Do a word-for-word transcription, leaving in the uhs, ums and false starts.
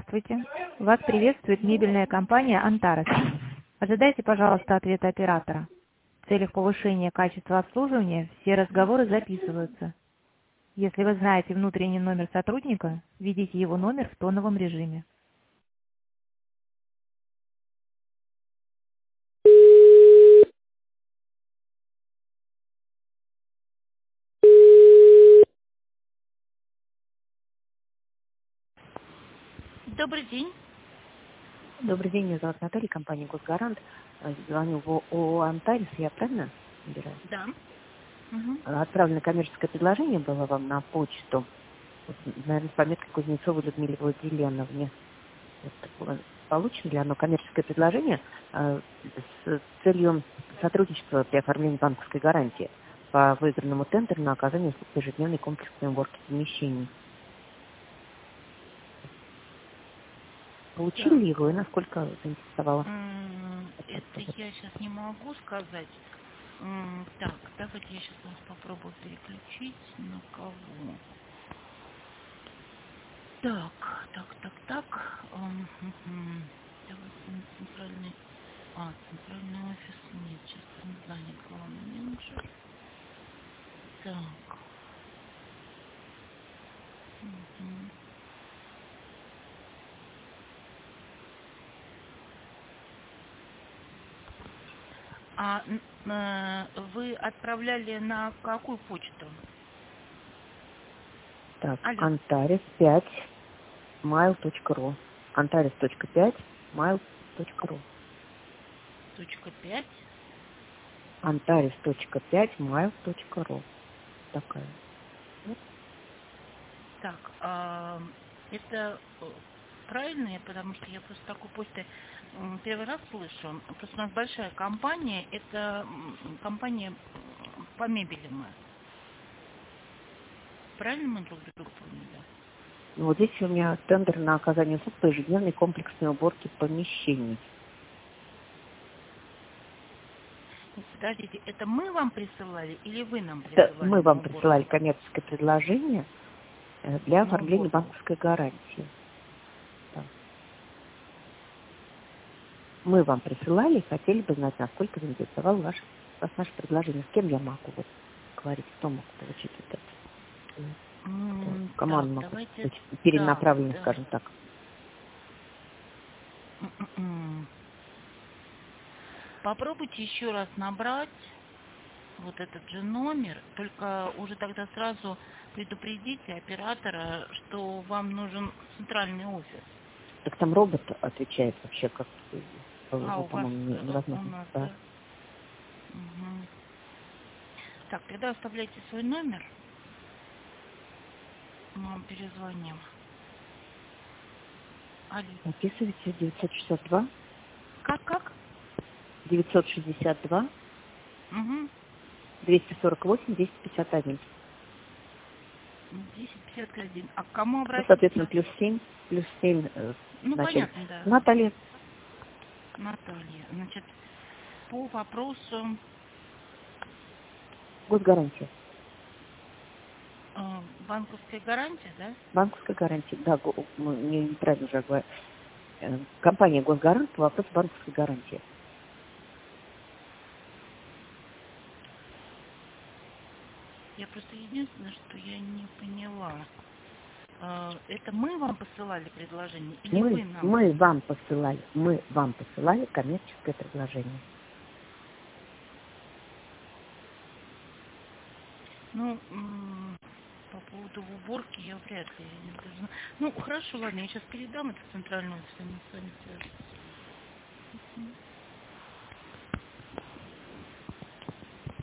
Здравствуйте. Вас приветствует мебельная компания «Антарес». Ожидайте, пожалуйста, ответа оператора. В целях повышения качества обслуживания все разговоры записываются. Если вы знаете внутренний номер сотрудника, введите его номер в тоновом режиме. Добрый день. Добрый день, меня зовут Наталья, компания «Госгарант». Э, Звоню в ООО «Антарес», я правильно набираю? Да. Мгм. Э, Отправлено коммерческое предложение было вам на почту, вот, наверное, с пометкой Кузнецовой Людмиле Владимировне. Вот, получено ли оно коммерческое предложение э, с целью сотрудничества при оформлении банковской гарантии по выигранному тендеру на оказание услуг по ежедневной комплексной уборке помещений? Получили Так. ли его и насколько заинтересовало? М, Это я сейчас не могу сказать. М, Так, давайте я сейчас вас попробую переключить на кого. Так, так, так, так. Ам, мгм. Давайте на центральный... А, центральный офис нет, сейчас там занят главный менеджер. Так. Мгм. А н- э, вы отправляли на какую почту? Так, Алло. Антарес пять mail точка ру. Антарес точка пять mail точка ру. Точка пять. Антарес точка пять mail точка ру. Такая. Вот. Так, а, это э, правильно, я- потому что я просто такой почты м, первый раз слышу. Просто у нас большая компания, это м, компания м, по мебели мы. Правильно мы друг друга поняли? Ну, вот здесь у меня тендер на оказание услуг по ежедневной комплексной уборке помещений. Нет, подождите, это мы вам присылали или вы нам Это присылали мы на вам присылали уборку? коммерческое предложение э, для На оформления уборку. банковской гарантии. Да. Мы вам присылали и хотели бы знать, насколько заинтересовало ваше, вас наше предложение. С кем я могу вот говорить, кто мог получить вот это? М, М, Кому Так, они могут давайте быть так, перенаправлены, да. скажем так. М-м-м. Попробуйте еще раз набрать вот этот же номер, только уже тогда сразу предупредите оператора, что вам нужен центральный офис. Так там робот отвечает вообще, как А, его, у вас, по-моему, не- э, у невозможно. нас, Да. да? Мгм. Так, тогда оставляйте свой номер, мы вам перезвоним. Алло. Записывайте девятьсот шестьдесят два, Как, как? девятьсот шестьдесят два, Угу. двести сорок восемь, двести пятьдесят один. десять пятьдесят один. А к кому Ну, соответственно, обратиться? плюс семь, плюс семь э, в Ну, начале. понятно, да. Наталья, Наталья. Значит, по вопросу госгарантия. э, банковской гарантии, да? Банковская гарантия. Да, го- мы не- неправильно уже говорю. Э, Компания Госгарант по вопросу банковской гарантии. Я просто единственное, что я не поняла. Э, Это мы вам посылали предложение или Мы, вы нам мы посылали? вам посылали, мы вам посылали коммерческое предложение. Ну, м, по поводу уборки я вряд ли. я не должна- Ну, хорошо, ладно, я сейчас передам это в центральный офис, они с вами свяжутся.